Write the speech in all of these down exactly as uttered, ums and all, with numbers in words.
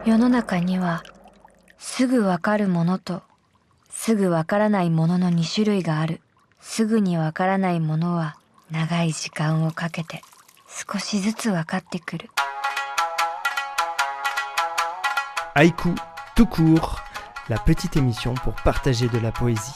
世の中にはすぐわかるものとすぐわからないもののに種類がある。すぐにわからないものは長い時間をかけて少しずつわかってくる。 Haïku tout court, la petite émission pour partager de la poésie.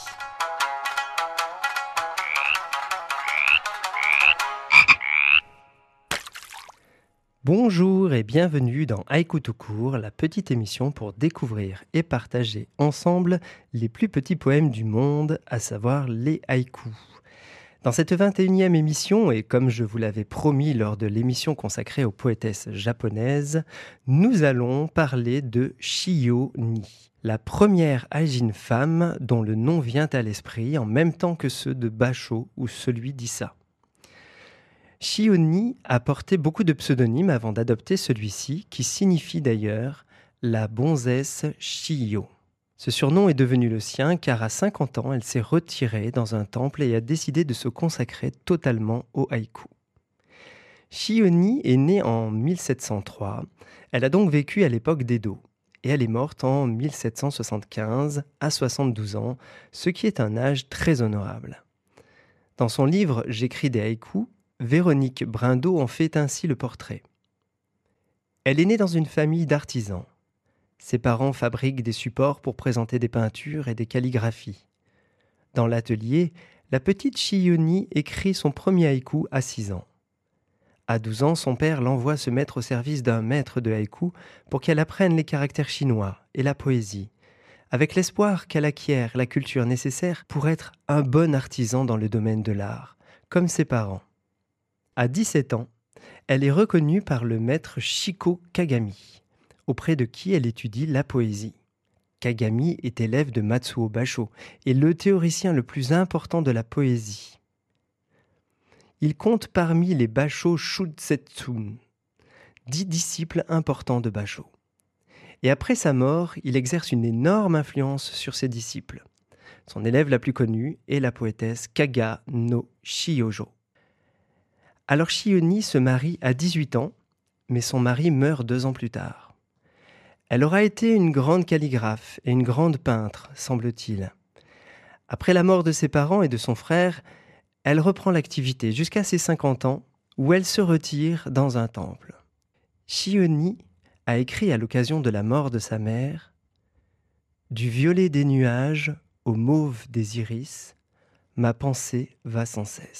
Bonjour et bienvenue dans Haïku tout court, la petite émission pour découvrir et partager ensemble les plus petits poèmes du monde, à savoir les haïkus. Dans cette vingt et unième émission, et comme je vous l'avais promis lors de l'émission consacrée aux poétesses japonaises, nous allons parler de Chiyo-ni, la première Aijin femme dont le nom vient à l'esprit en même temps que ceux de Basho ou celui d'Issa. Chiyo-ni a porté beaucoup de pseudonymes avant d'adopter celui-ci, qui signifie d'ailleurs la bonzesse Chiyo. Ce surnom est devenu le sien car à cinquante ans, elle s'est retirée dans un temple et a décidé de se consacrer totalement au haïku. Chiyo-ni est née en mille sept cent trois, elle a donc vécu à l'époque d'Edo, et elle est morte en mille sept cent soixante-quinze à soixante-douze ans, ce qui est un âge très honorable. Dans son livre « J'écris des haïkus », Véronique Brindeau en fait ainsi le portrait. Elle est née dans une famille d'artisans. Ses parents fabriquent des supports pour présenter des peintures et des calligraphies. Dans l'atelier, la petite Chiyo-ni écrit son premier haïku à six ans. À douze ans, son père l'envoie se mettre au service d'un maître de haïku pour qu'elle apprenne les caractères chinois et la poésie, avec l'espoir qu'elle acquiert la culture nécessaire pour être un bon artisan dans le domaine de l'art, comme ses parents. À dix-sept ans, elle est reconnue par le maître Shiko Kagami, auprès de qui elle étudie la poésie. Kagami est élève de Matsuo Basho et le théoricien le plus important de la poésie. Il compte parmi les Basho Shutsetsun, dix disciples importants de Basho. Et après sa mort, il exerce une énorme influence sur ses disciples. Son élève la plus connue est la poétesse Kaga no Shiyojo. Alors Chiyo-ni se marie à dix-huit ans, mais son mari meurt deux ans plus tard. Elle aura été une grande calligraphe et une grande peintre, semble-t-il. Après la mort de ses parents et de son frère, elle reprend l'activité jusqu'à ses cinquante ans, où elle se retire dans un temple. Chiyo-ni a écrit à l'occasion de la mort de sa mère « Du violet des nuages au mauve des iris, ma pensée va sans cesse. »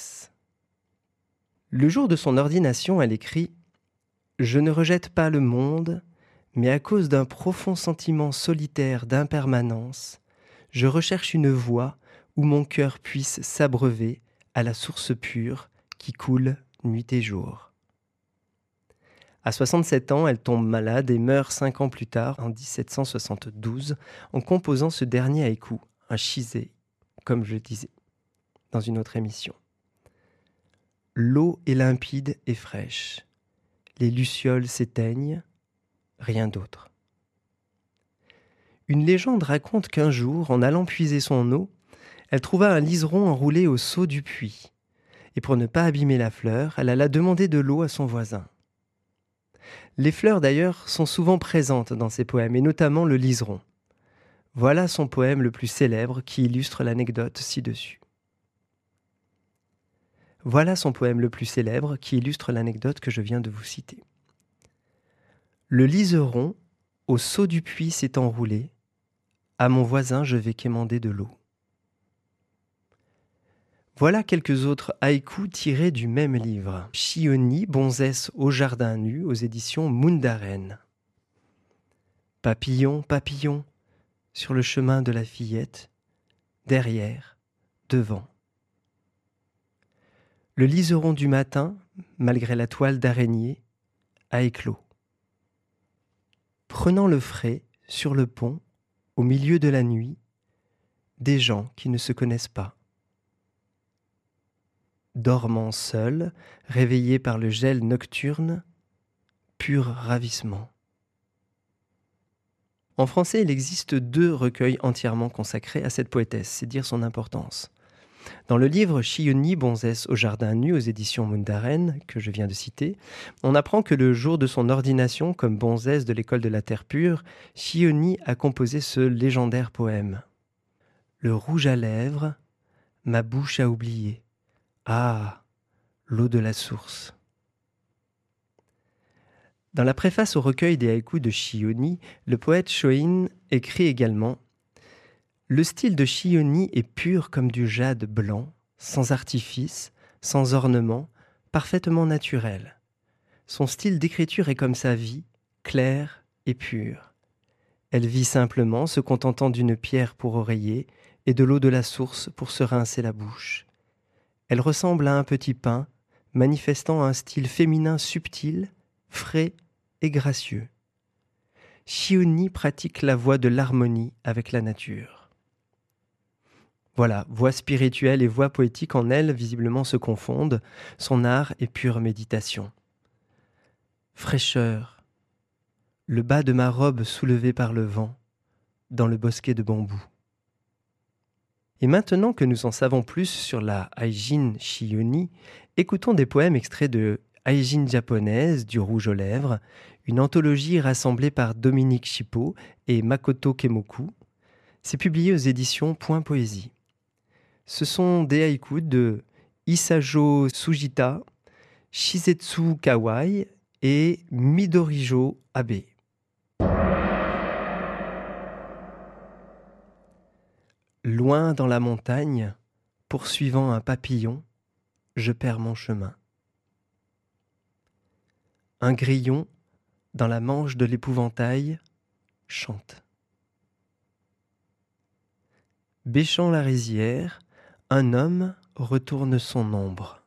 Le jour de son ordination, elle écrit « Je ne rejette pas le monde, mais à cause d'un profond sentiment solitaire d'impermanence, je recherche une voie où mon cœur puisse s'abreuver à la source pure qui coule nuit et jour. » À soixante-sept ans, elle tombe malade et meurt cinq ans plus tard, en dix-sept cent soixante-douze, en composant ce dernier haïku, un shizei, comme je disais dans une autre émission. L'eau est limpide et fraîche. Les lucioles s'éteignent, rien d'autre. Une légende raconte qu'un jour, en allant puiser son eau, elle trouva un liseron enroulé au seau du puits. Et pour ne pas abîmer la fleur, elle alla demander de l'eau à son voisin. Les fleurs, d'ailleurs, sont souvent présentes dans ses poèmes, et notamment le liseron. Voilà son poème le plus célèbre qui illustre l'anecdote ci-dessus. Voilà son poème le plus célèbre qui illustre l'anecdote que je viens de vous citer. Le liseron, au seau du puits s'est enroulé, à mon voisin je vais quémander de l'eau. Voilà quelques autres haïkus tirés du même livre. Chiyo-ni, bonzesse au jardin nu, aux éditions Mundaren. Papillon, papillon, sur le chemin de la fillette, derrière, devant. Le liseron du matin, malgré la toile d'araignée, a éclos. Prenant le frais, sur le pont, au milieu de la nuit, des gens qui ne se connaissent pas. Dormant seuls, réveillés par le gel nocturne, pur ravissement. En français, il existe deux recueils entièrement consacrés à cette poétesse, c'est dire son importance. Dans le livre Shiyoni, bonzesse au jardin nu aux éditions Mundaren, que je viens de citer, on apprend que le jour de son ordination comme bonzesse de l'école de la Terre pure, Shiyoni a composé ce légendaire poème. Le rouge à lèvres, ma bouche a oublié. Ah, l'eau de la source. Dans la préface au recueil des haïkus de Shiyoni, le poète Shōin écrit également « Le style de Shiyoni est pur comme du jade blanc, sans artifice, sans ornement, parfaitement naturel. Son style d'écriture est comme sa vie, claire et pure. Elle vit simplement, se contentant d'une pierre pour oreiller et de l'eau de la source pour se rincer la bouche. Elle ressemble à un petit pain, manifestant un style féminin subtil, frais et gracieux. Shiyoni pratique la voie de l'harmonie avec la nature. » Voilà, voix spirituelle et voix poétique en elle visiblement se confondent, son art est pure méditation. Fraîcheur, le bas de ma robe soulevé par le vent, dans le bosquet de bambou. Et maintenant que nous en savons plus sur la Haijin Shiyoni, écoutons des poèmes extraits de Haijin japonaise du rouge aux lèvres, une anthologie rassemblée par Dominique Chipot et Makoto Kemoku. C'est publié aux éditions Point Poésie. Ce sont des haïkus de Isajo Sujita, Shizetsu Kawai et Midorijo Abe. Loin dans la montagne, poursuivant un papillon, je perds mon chemin. Un grillon, dans la manche de l'épouvantail, chante. Bêchant la rizière, un homme retourne son ombre.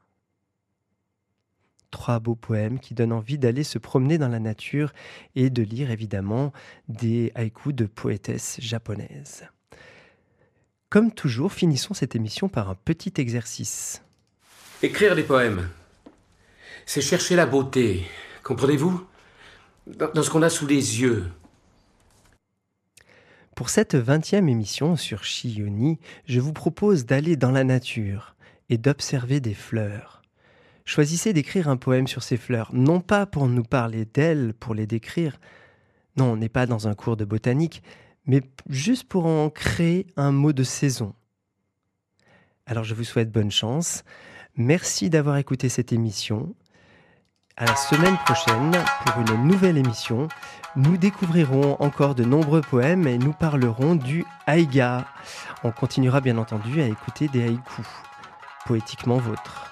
Trois beaux poèmes qui donnent envie d'aller se promener dans la nature et de lire évidemment des haïkus de poétesses japonaises. Comme toujours, finissons cette émission par un petit exercice. Écrire des poèmes, c'est chercher la beauté, comprenez-vous ? Dans, dans ce qu'on a sous les yeux. Pour cette vingtième émission sur Shiyoni, je vous propose d'aller dans la nature et d'observer des fleurs. Choisissez d'écrire un poème sur ces fleurs, non pas pour nous parler d'elles, pour les décrire. Non, on n'est pas dans un cours de botanique, mais juste pour en créer un mot de saison. Alors je vous souhaite bonne chance. Merci d'avoir écouté cette émission. À la semaine prochaine pour une nouvelle émission. Nous découvrirons encore de nombreux poèmes et nous parlerons du haïga. On continuera bien entendu à écouter des haïkus, poétiquement vôtres.